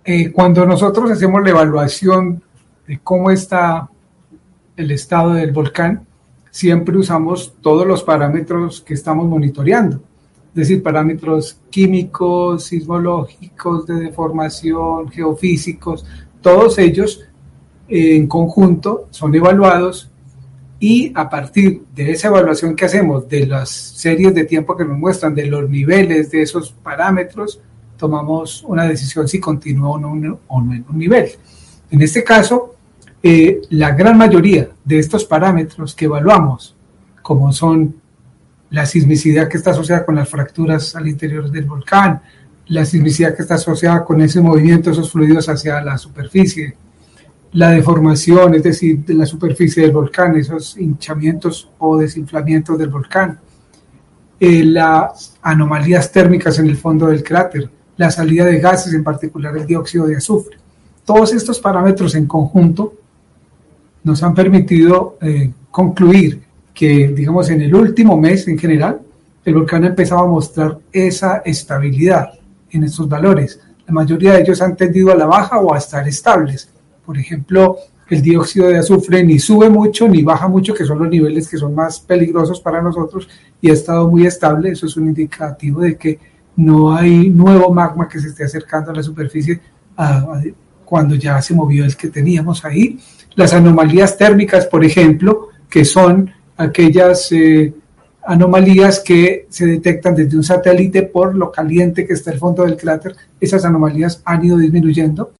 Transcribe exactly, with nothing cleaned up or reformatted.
Eh, cuando nosotros hacemos la evaluación de cómo está el estado del volcán, siempre usamos todos los parámetros que estamos monitoreando, es decir, parámetros químicos, sismológicos, de deformación, geofísicos, todos ellos eh, en conjunto son evaluados y a partir de esa evaluación que hacemos, de las series de tiempo que nos muestran, de los niveles de esos parámetros, tomamos una decisión si continúa o no, o no en un nivel. En este caso, Eh, la gran mayoría de estos parámetros que evaluamos, como son la sismicidad que está asociada con las fracturas al interior del volcán, la sismicidad que está asociada con ese movimiento de esos fluidos hacia la superficie, la deformación, es decir, de la superficie del volcán, esos hinchamientos o desinflamientos del volcán, eh, las anomalías térmicas en el fondo del cráter, la salida de gases, en particular el dióxido de azufre. Todos estos parámetros en conjunto nos han permitido eh, concluir que, digamos, en el último mes en general, el volcán ha empezado a mostrar esa estabilidad en estos valores. La mayoría de ellos han tendido a la baja o a estar estables. Por ejemplo, el dióxido de azufre ni sube mucho ni baja mucho, que son los niveles que son más peligrosos para nosotros, y ha estado muy estable. Eso es un indicativo de que no hay nuevo magma que se esté acercando a la superficie a, a, cuando ya se movió el que teníamos ahí. Las anomalías térmicas, por ejemplo, que son aquellas eh, anomalías que se detectan desde un satélite por lo caliente que está el fondo del cráter, esas anomalías han ido disminuyendo.